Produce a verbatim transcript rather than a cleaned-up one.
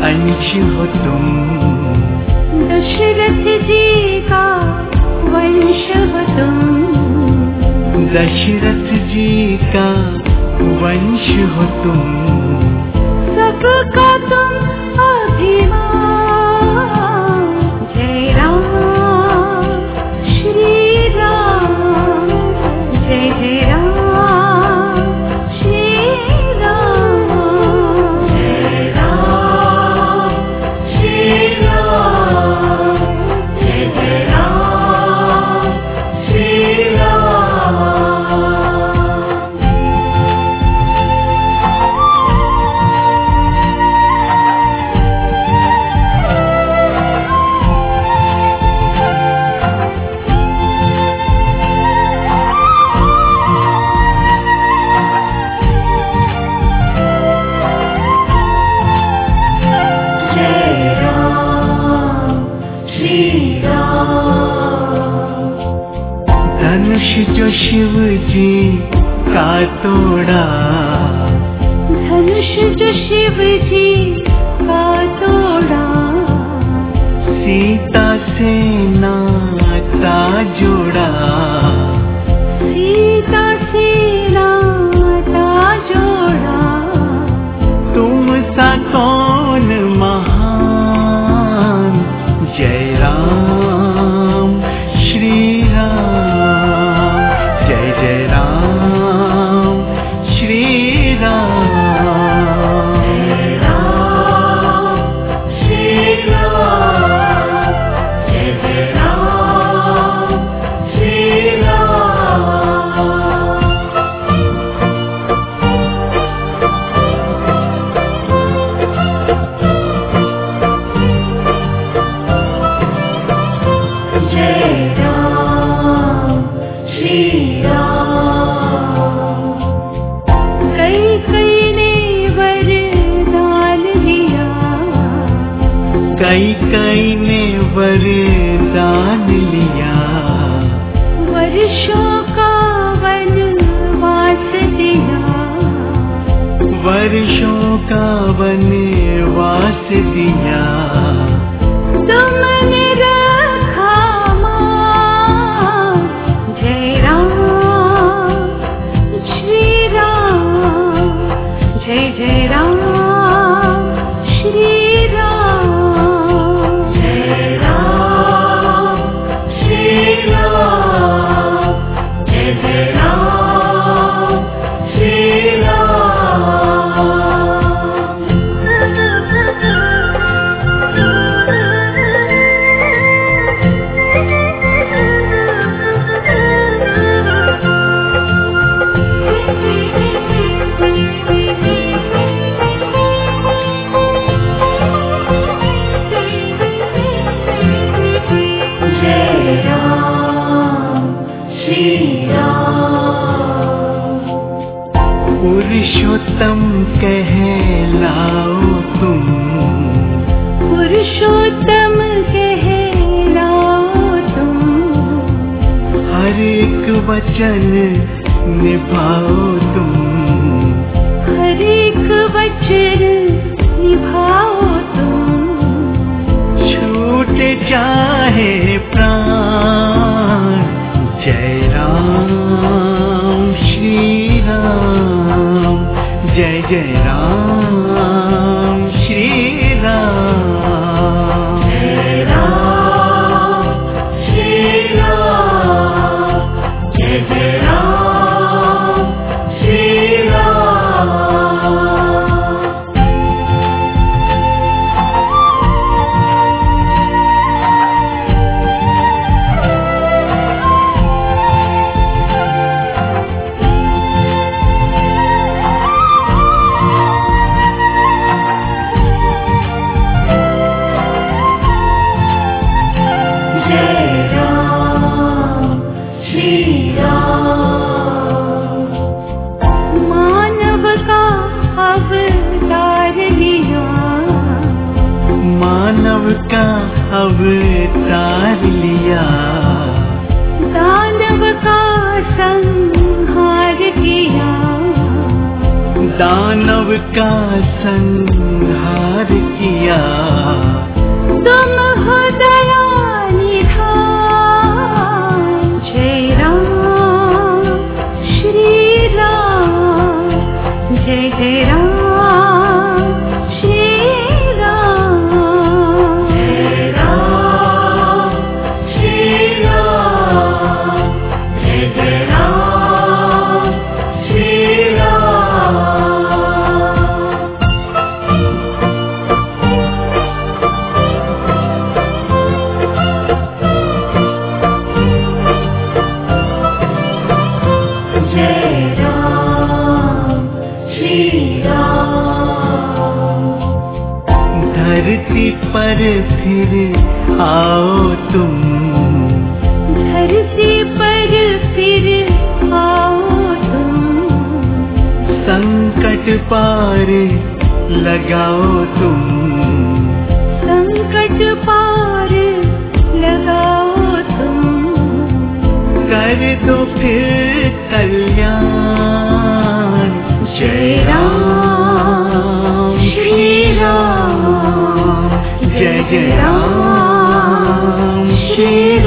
अंश हो तुम। दशरथ जी का वंश हो तुम। दशरथ जी का वंश हो तुम। सबका तुम अभिमान। जय राम श्री राम, जय जय राम श्री राम, जय राम श्री राम, जय जय राम श्री राम। धनुष जो शिव जी का तोड़ा। धनुष जो शिव जी का तोड़ा। सीता से नाता जोड़ा। सीता से नाता जोड़ा। तुम सा कौन महान। जय राम श्री राम, जय जय राम श्री राम, जय राम श्री राम, जय जय राम श्री राम। जय राम श्री राम। कई कई ने वरदान लिया। कई कई ने वरदान लिया। वर्षों का वनवास दिया। वर्षों का वनवास दिया। तुमने रखा मान। जय राम श्री राम, जय जय राम श्री राम, जय राम श्री राम, जय जय राम श्री पुरुषोत्तम कहलाओ तुम। पुरुषोत्तम कहलाओ तुम। हर एक वचन निभाओ तुम। हर एक वचन निभाओ तुम। छूट चाहे प्राण। जय राम श्री राम, जय जय राम श्री राम, जय राम श्री राम, जय जय राम श्री राम। का अवतार लिया, दानव का संहार किया, दानव का संहार किया, धरती पर फिर आओ तुम, धरती पर फिर आओ तुम, संकट पार लगाओ तुम, संकट पार लगाओ तुम, कर दो फिर कल्याण। जय राम श्री राम, जय जय राम श्री